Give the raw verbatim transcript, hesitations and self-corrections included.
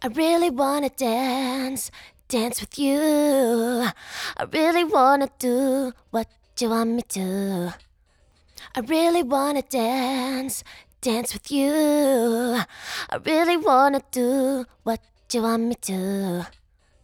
I really wanna dance, dance with you. I really wanna do what you want me to. I really wanna dance, dance with you. I really wanna do what you want me to.